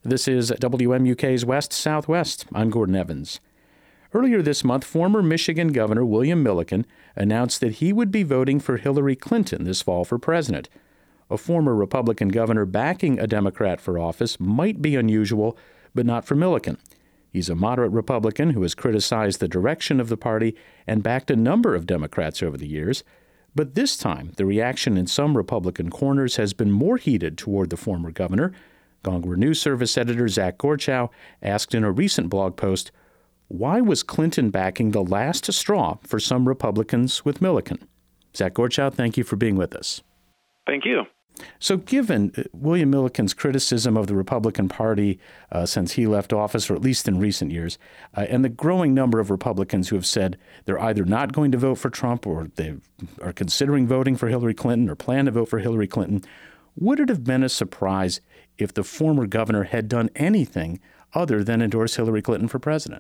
This is WMUK's West Southwest. I'm Gordon Evans. Earlier this month, former Michigan Governor William Milliken announced that he would be voting for Hillary Clinton this fall for president. A former Republican governor backing a Democrat for office might be unusual, but not for Milliken. He's a moderate Republican who has criticized the direction of the party and backed a number of Democrats over the years. But this time, the reaction in some Republican corners has been more heated toward the former governor. Gongwer News Service editor Zach Gorchow asked in a recent blog post, why was Clinton backing the last straw for some Republicans with Milliken? Zach Gorchow, thank you for being with us. Thank you. So given William Milliken's criticism of the Republican Party since he left office, or at least in recent years, and the growing number of Republicans who have said they're either not going to vote for Trump or they are considering voting for Hillary Clinton or plan to vote for Hillary Clinton, would it have been a surprise if the former governor had done anything other than endorse Hillary Clinton for president?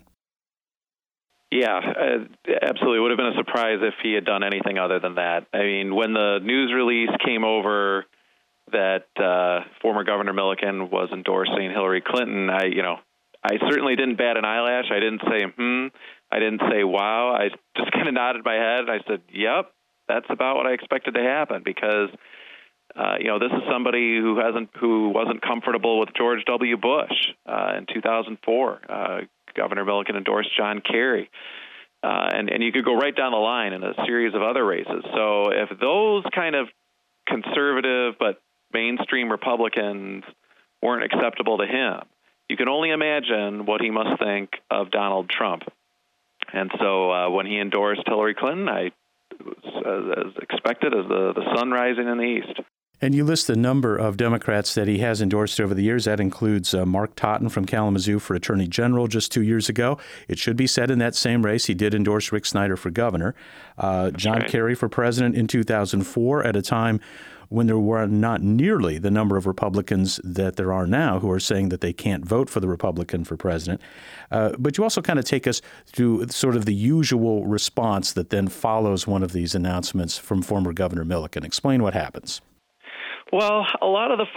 Yeah, absolutely. It would have been a surprise if he had done anything other than that. I mean, when the news release came over that former Governor Milliken was endorsing Hillary Clinton, I certainly didn't bat an eyelash. I didn't say, I didn't say, wow. I just kind of nodded my head and I said, yep, that's about what I expected to happen because this is somebody who wasn't comfortable with George W. Bush in 2004. Governor Milliken endorsed John Kerry, and you could go right down the line in a series of other races. So if those kind of conservative but mainstream Republicans weren't acceptable to him, you can only imagine what he must think of Donald Trump. And so when he endorsed Hillary Clinton, I was as expected as the sun rising in the east. And you list the number of Democrats that he has endorsed over the years. That includes Mark Totten from Kalamazoo for Attorney General just 2 years ago. It should be said in that same race, he did endorse Rick Snyder for governor. John Kerry for president in 2004 at a time when there were not nearly the number of Republicans that there are now who are saying that they can't vote for the Republican for president. But you also kind of take us through sort of the usual response that then follows one of these announcements from former Governor Milliken. Explain what happens. Well, a lot of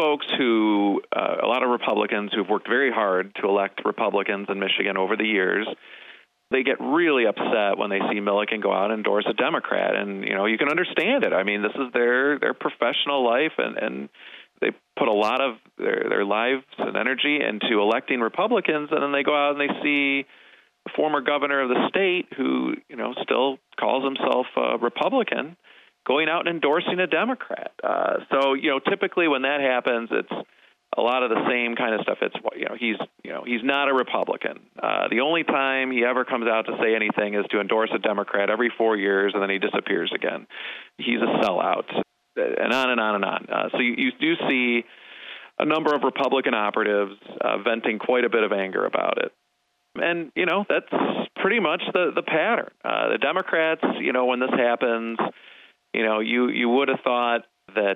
Republicans who've worked very hard to elect Republicans in Michigan over the years, they get really upset when they see Milliken go out and endorse a Democrat. And, you can understand it. I mean, this is their professional life, and they put a lot of their lives and energy into electing Republicans, and then they go out and they see a former governor of the state who, still calls himself a Republican, going out and endorsing a Democrat. So typically when that happens, it's a lot of the same kind of stuff. It's, he's not a Republican. The only time he ever comes out to say anything is to endorse a Democrat every 4 years, and then he disappears again. He's a sellout, and on and on and on. So you do see a number of Republican operatives venting quite a bit of anger about it. And, that's pretty much the pattern. The Democrats, when this happens, you would have thought that,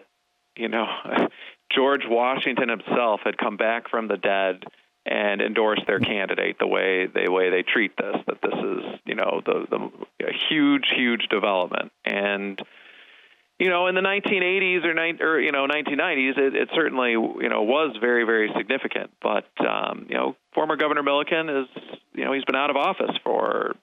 George Washington himself had come back from the dead and endorsed their candidate the way they treat this, that this is, a huge development. And, in the 1980s or 1990s, it certainly, was very, very significant. But, former Governor Milliken is, he's been out of office for,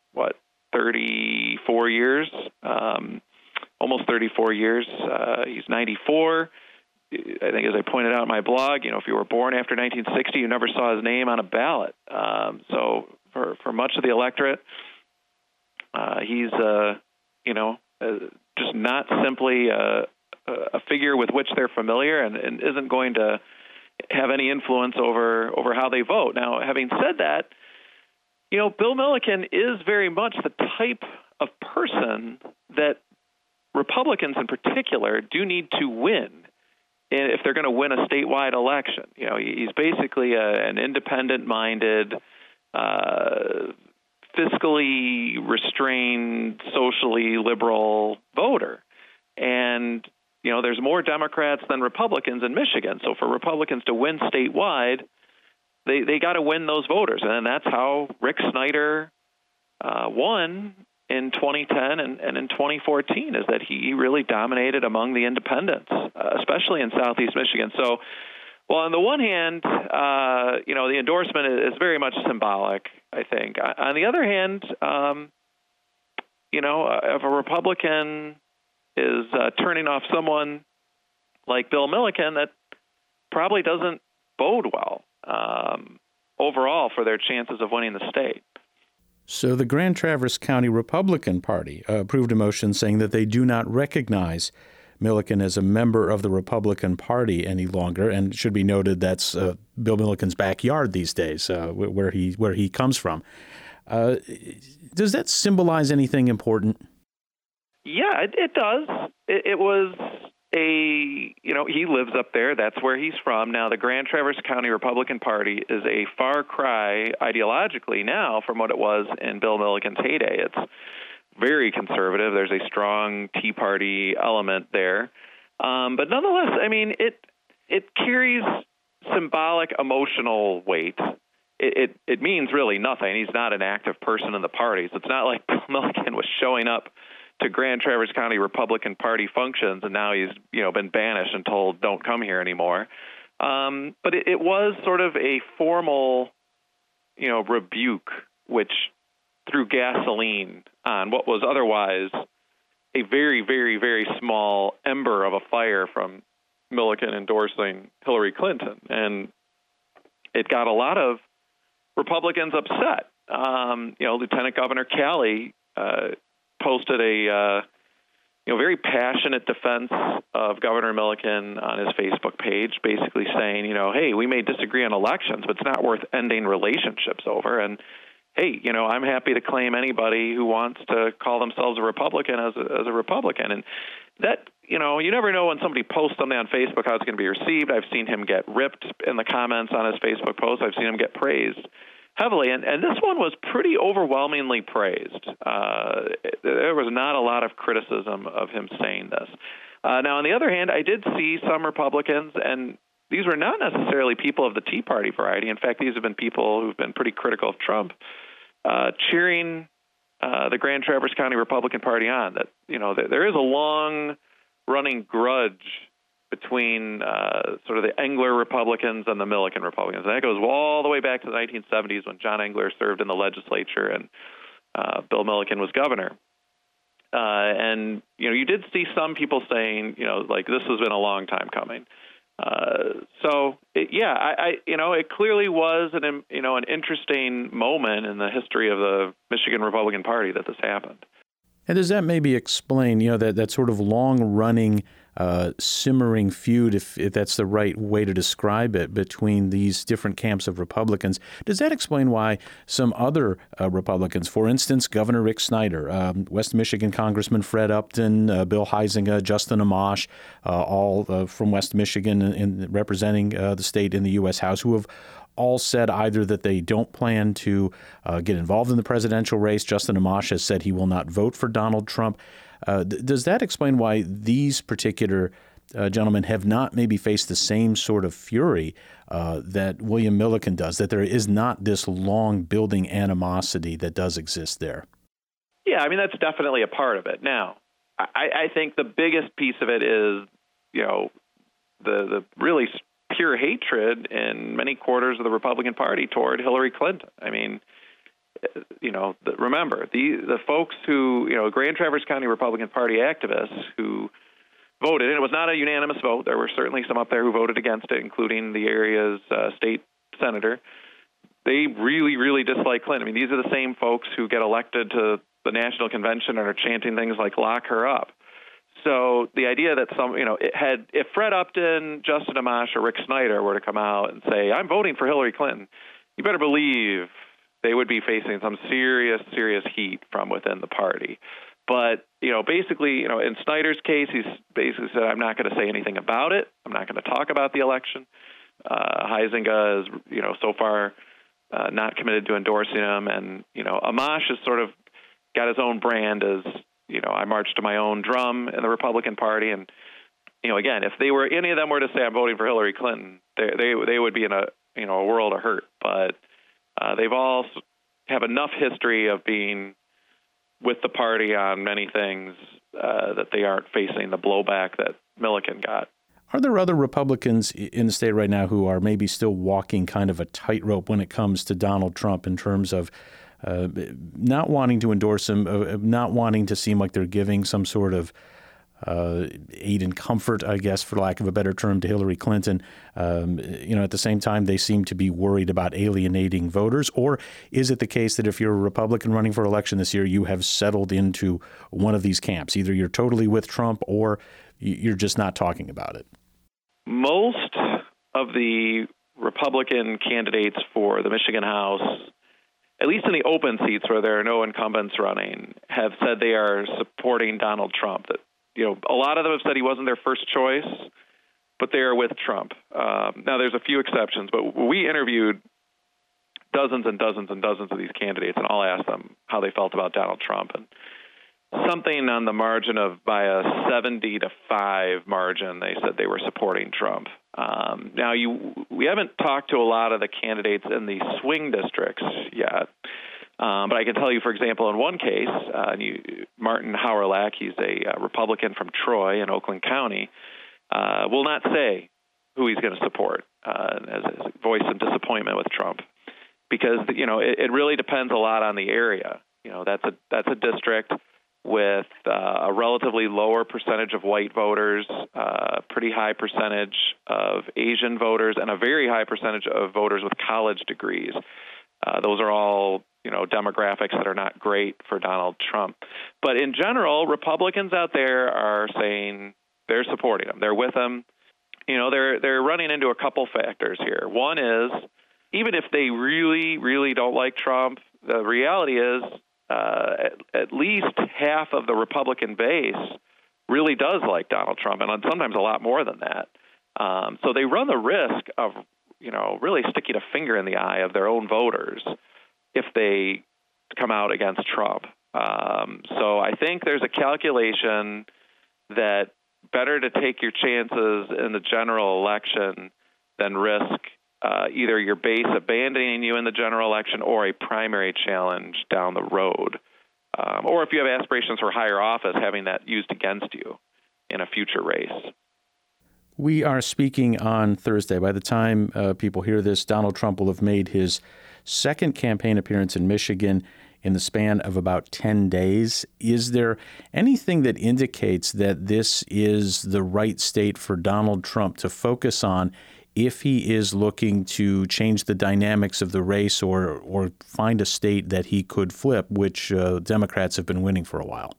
34 years, almost 34 years. He's 94. I think, as I pointed out in my blog, if you were born after 1960, you never saw his name on a ballot. So for much of the electorate, he's, just not simply a figure with which they're familiar and isn't going to have any influence over how they vote. Now, having said that, Bill Milliken is very much the type of person that Republicans in particular do need to win if they're going to win a statewide election. He's basically an independent-minded, fiscally restrained, socially liberal voter. And, there's more Democrats than Republicans in Michigan. So for Republicans to win statewide, they got to win those voters. And that's how Rick Snyder won in 2010 and in 2014, is that he really dominated among the independents, especially in Southeast Michigan. So Well, on the one hand, the endorsement is very much symbolic, I think. On the other hand, if a Republican is turning off someone like Bill Milliken, that probably doesn't bode well overall for their chances of winning the state. So the Grand Traverse County Republican Party approved a motion saying that they do not recognize Milliken as a member of the Republican Party any longer, and it should be noted that's Bill Milliken's backyard these days, where he comes from. Does that symbolize anything important? Yeah, it does. It was he lives up there. That's where he's from. Now, the Grand Traverse County Republican Party is a far cry ideologically now from what it was in Bill Milliken's heyday. It's very conservative. There's a strong Tea Party element there. But nonetheless, it carries symbolic emotional weight. It means really nothing. He's not an active person in the party. So it's not like Bill Milliken was showing up to Grand Traverse County Republican Party functions and now he's been banished and told don't come here anymore. But it was sort of a formal rebuke which threw gasoline on what was otherwise a very, very, very small ember of a fire from Milliken endorsing Hillary Clinton. And it got a lot of Republicans upset. Lieutenant Governor Calley posted a very passionate defense of Governor Milliken on his Facebook page, basically saying, hey, we may disagree on elections, but it's not worth ending relationships over. And hey, I'm happy to claim anybody who wants to call themselves a Republican as a Republican. And that, you never know when somebody posts something on Facebook how it's going to be received. I've seen him get ripped in the comments on his Facebook post. I've seen him get praised heavily. And this one was pretty overwhelmingly praised. There was not a lot of criticism of him saying this. Now, on the other hand, I did see some Republicans, and these were not necessarily people of the Tea Party variety. In fact, these have been people who've been pretty critical of Trump, cheering the Grand Traverse County Republican Party on. That there is a long-running grudge between sort of the Engler Republicans and the Milliken Republicans. And that goes all the way back to the 1970s when John Engler served in the legislature and Bill Milliken was governor. And you did see some people saying, this has been a long time coming. It clearly was an interesting moment in the history of the Michigan Republican Party that this happened. And does that maybe explain, that sort of long-running, simmering feud, if that's the right way to describe it, between these different camps of Republicans? Does that explain why some other Republicans, for instance, Governor Rick Snyder, West Michigan Congressman Fred Upton, Bill Huizenga, Justin Amash, all from West Michigan and representing the state in the U.S. House, who have all said either that they don't plan to get involved in the presidential race. Justin Amash has said he will not vote for Donald Trump. Does that explain why these particular gentlemen have not maybe faced the same sort of fury that William Milliken does, that there is not this long building animosity that does exist there? Yeah, that's definitely a part of it. Now, I think the biggest piece of it is, the really pure hatred in many quarters of the Republican Party toward Hillary Clinton. Remember, the folks who, Grand Traverse County Republican Party activists who voted, and it was not a unanimous vote. There were certainly some up there who voted against it, including the area's state senator. They really, really dislike Clinton. These are the same folks who get elected to the national convention and are chanting things like "lock her up." So the idea that if Fred Upton, Justin Amash, or Rick Snyder were to come out and say, I'm voting for Hillary Clinton, you better believe they would be facing some serious, serious heat from within the party. But, basically, in Snyder's case, he's basically said, I'm not going to say anything about it. I'm not going to talk about the election. Huizenga is, so far not committed to endorsing him. And, Amash has sort of got his own brand as, I march to my own drum in the Republican Party. And, again, if any of them were to say I'm voting for Hillary Clinton, they would be in a world of hurt. But they've all have enough history of being with the party on many things that they aren't facing the blowback that Milliken got. Are there other Republicans in the state right now who are maybe still walking kind of a tightrope when it comes to Donald Trump in terms of not wanting to endorse him, not wanting to seem like they're giving some sort of aid and comfort, I guess, for lack of a better term, to Hillary Clinton? At the same time, they seem to be worried about alienating voters. Or is it the case that if you're a Republican running for election this year, you have settled into one of these camps? Either you're totally with Trump or you're just not talking about it. Most of the Republican candidates for the Michigan House, at least in the open seats where there are no incumbents running, have said they are supporting Donald Trump. That, a lot of them have said he wasn't their first choice, but they are with Trump. Now, there's a few exceptions, but we interviewed dozens and dozens and dozens of these candidates, and all asked them how they felt about Donald Trump. And something on the margin of by a 70-5 margin, they said they were supporting Trump. Now, we haven't talked to a lot of the candidates in the swing districts yet, but I can tell you, for example, in one case, Martin Hawrelak, he's a Republican from Troy in Oakland County, will not say who he's going to support as a voice of disappointment with Trump, because it really depends a lot on the area. That's a district with a relatively lower percentage of white voters, pretty high percentage of Asian voters, and a very high percentage of voters with college degrees. Those are all, demographics that are not great for Donald Trump. But in general, Republicans out there are saying they're supporting him. They're with him. They're running into a couple factors here. One is, even if they really, really don't like Trump, the reality is, at least half of the Republican base really does like Donald Trump, and sometimes a lot more than that. So they run the risk of, really sticking a finger in the eye of their own voters if they come out against Trump. So I think there's a calculation that better to take your chances in the general election than risk either your base abandoning you in the general election or a primary challenge down the road. Or if you have aspirations for higher office, having that used against you in a future race. We are speaking on Thursday. By the time people hear this, Donald Trump will have made his second campaign appearance in Michigan in the span of about 10 days. Is there anything that indicates that this is the right state for Donald Trump to focus on if he is looking to change the dynamics of the race or find a state that he could flip, which Democrats have been winning for a while?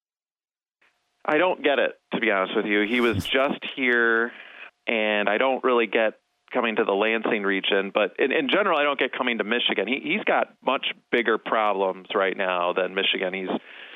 I don't get it, to be honest with you. He was just here, and I don't really get coming to the Lansing region. But in general, I don't get coming to Michigan. He's got much bigger problems right now than Michigan. He's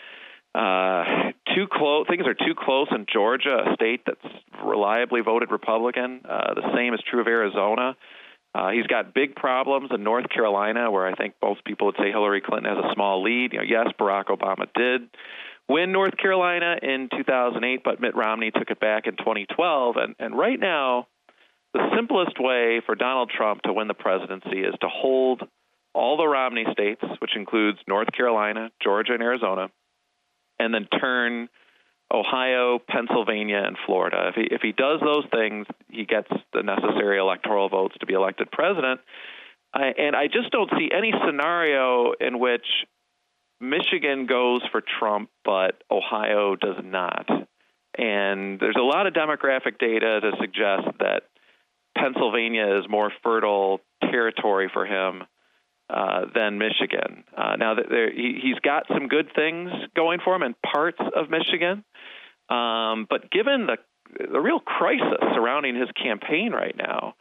too close. Things are too close in Georgia, a state that's reliably voted Republican. The same is true of Arizona. He's got big problems in North Carolina, where I think most people would say Hillary Clinton has a small lead. Yes, Barack Obama did win North Carolina in 2008, but Mitt Romney took it back in 2012. And right now, the simplest way for Donald Trump to win the presidency is to hold all the Romney states, which includes North Carolina, Georgia, and Arizona, and then turn Ohio, Pennsylvania, and Florida. If he does those things, he gets the necessary electoral votes to be elected president. And I just don't see any scenario in which Michigan goes for Trump, but Ohio does not. And there's a lot of demographic data to suggest that Pennsylvania is more fertile territory for him than Michigan. Now, he's got some good things going for him in parts of Michigan, but given the real crisis surrounding his campaign right now,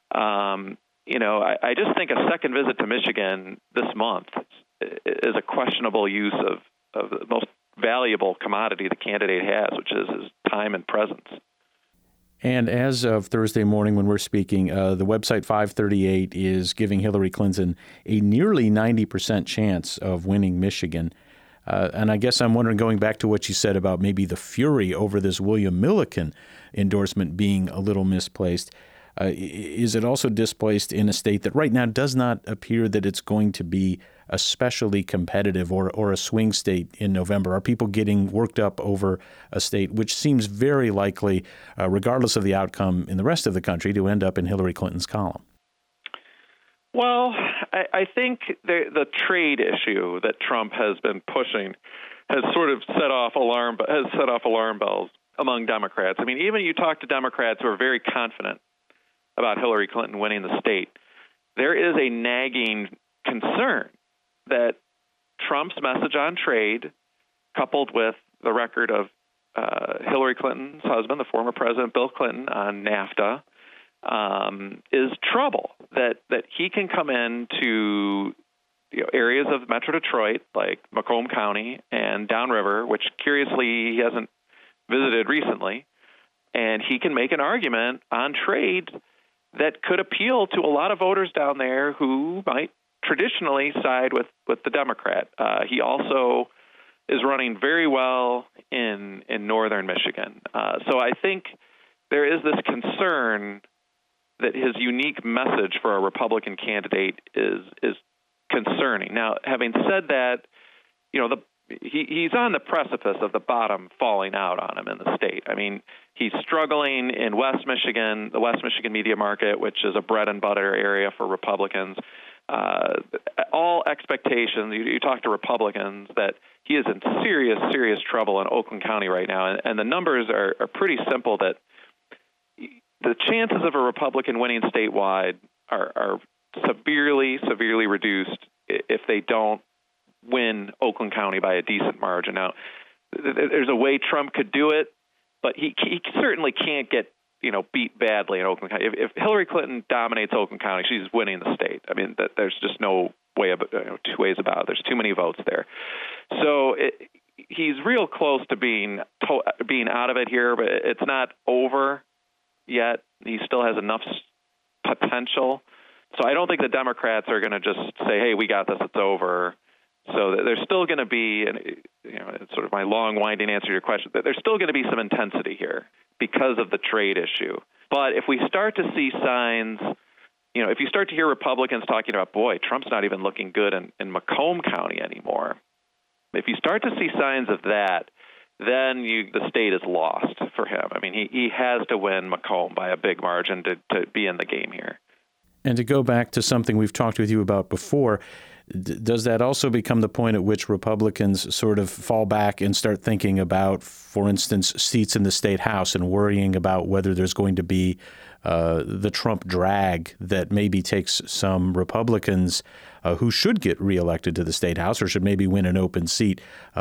I just think a second visit to Michigan this month is a questionable use of the most valuable commodity the candidate has, which is his time and presence. And as of Thursday morning when we're speaking, the website 538 is giving Hillary Clinton a nearly 90% chance of winning Michigan. And I guess I'm wondering, going back to what you said about maybe the fury over this William Milliken endorsement being a little misplaced, is it also displaced in a state that right now does not appear that it's going to be especially competitive or a swing state in November? Are people getting worked up over a state which seems very likely, regardless of the outcome in the rest of the country, to end up in Hillary Clinton's column? Well, I think the trade issue that Trump has been pushing has sort of set off alarm bells among Democrats. I mean, even you talk to Democrats who are very confident about Hillary Clinton winning the state, there is a nagging concern that Trump's message on trade, coupled with the record of Hillary Clinton's husband, the former President Bill Clinton, on NAFTA, is trouble. That he can come into areas of Metro Detroit, like Macomb County and downriver, which curiously he hasn't visited recently, and he can make an argument on trade that could appeal to a lot of voters down there who might traditionally side with the Democrat. He also is running very well in northern Michigan. So I think there is this concern that his unique message for a Republican candidate is concerning. Now, having said that, he's on the precipice of the bottom falling out on him in the state. I mean, he's struggling in West Michigan, the West Michigan media market, which is a bread and butter area for Republicans. All expectations, you talk to Republicans, that he is in serious, serious trouble in Oakland County right now. And the numbers are pretty simple, that the chances of a Republican winning statewide are severely, severely reduced if they don't win Oakland County by a decent margin. Now, there's a way Trump could do it, but he certainly can't get beat badly in Oakland County. If Hillary Clinton dominates Oakland County, she's winning the state. I mean, there's just no way two ways about it. There's too many votes there. So he's real close to being out of it here, but it's not over yet. He still has enough potential. So I don't think the Democrats are going to just say, hey, we got this, it's over. So there's still going to be, it's sort of my long, winding answer to your question, there's still going to be some intensity here because of the trade issue. But if we start to see signs, if you start to hear Republicans talking about, boy, Trump's not even looking good in Macomb County anymore, if you start to see signs of that, then the state is lost for him. I mean, he has to win Macomb by a big margin to be in the game here. And to go back to something we've talked with you about before, does that also become the point at which Republicans sort of fall back and start thinking about, for instance, seats in the state house and worrying about whether there's going to be the Trump drag that maybe takes some Republicans who should get reelected to the state house or should maybe win an open seat,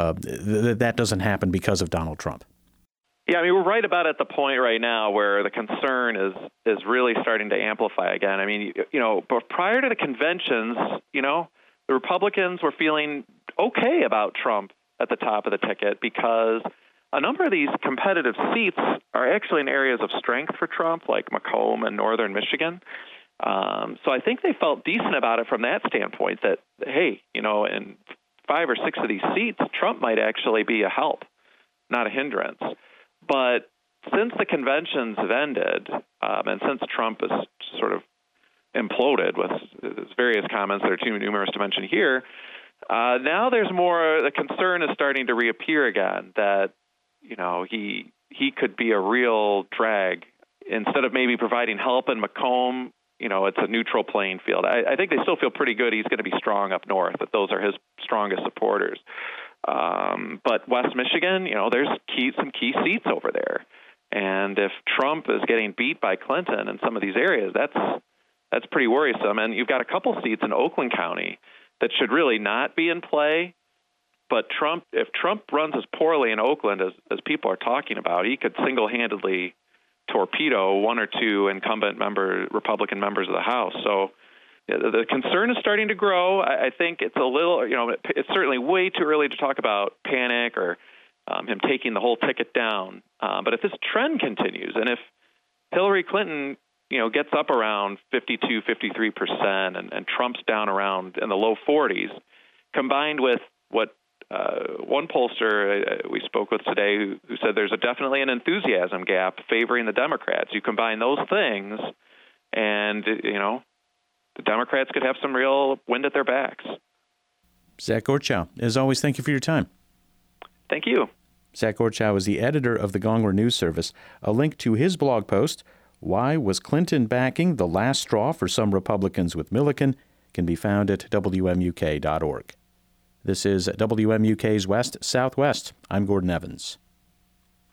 that doesn't happen because of Donald Trump? Yeah, I mean, we're right about at the point right now where the concern is really starting to amplify again. I mean, but prior to the conventions, the Republicans were feeling okay about Trump at the top of the ticket because a number of these competitive seats are actually in areas of strength for Trump, like Macomb and northern Michigan. So I think they felt decent about it from that standpoint that, hey, in 5 or 6 of these seats, Trump might actually be a help, not a hindrance. But since the conventions have ended, and since Trump has sort of imploded with his various comments that are too numerous to mention here, now there's more, the concern is starting to reappear again that, he could be a real drag. Instead of maybe providing help in Macomb, it's a neutral playing field. I think they still feel pretty good he's going to be strong up north, that those are his strongest supporters. But West Michigan, there's some key seats over there. And if Trump is getting beat by Clinton in some of these areas, that's pretty worrisome. And you've got a couple seats in Oakland County that should really not be in play. But if Trump runs as poorly in Oakland as people are talking about, he could single-handedly torpedo 1 or 2 incumbent Republican members of the House. So the concern is starting to grow. I think it's a little, it's certainly way too early to talk about panic or him taking the whole ticket down. But if this trend continues, and if Hillary Clinton, gets up around 52, 53%, and Trump's down around in the low 40s, combined with what one pollster we spoke with today who said there's definitely an enthusiasm gap favoring the Democrats. You combine those things, and the Democrats could have some real wind at their backs. Zach Gorchow, as always, thank you for your time. Thank you. Zach Gorchow is the editor of the Gongwer News Service. A link to his blog post, Why Was Clinton Backing the Last Straw for Some Republicans with Milliken, can be found at WMUK.org. This is WMUK's West Southwest. I'm Gordon Evans.